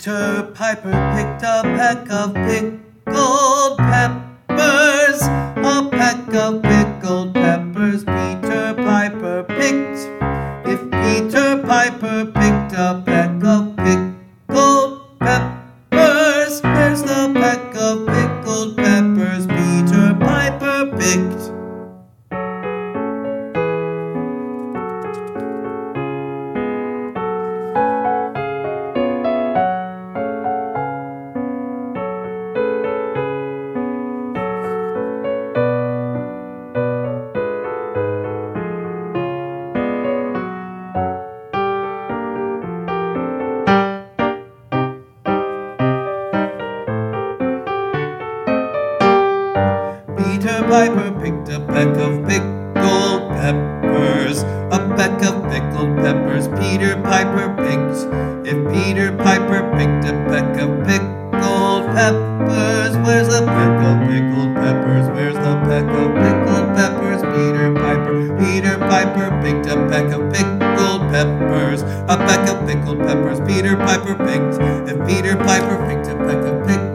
Peter Piper picked a peck of pickled peppers. A peck of pickled peppers Peter Piper picked. If Peter Piper picked a peck of pickled peppers, where's the peck of pickled peppers Peter Piper picked? Peter Piper picked a peck of pickled peppers. A peck of pickled peppers Peter Piper picked. If Peter Piper picked a peck of pickled peppers, where's the peck of pickled peppers? Where's the peck of pickled peppers Peter Piper? Peter Piper picked a peck of pickled peppers. A peck of pickled peppers Peter Piper picked. If Peter Piper picked a peck of pickled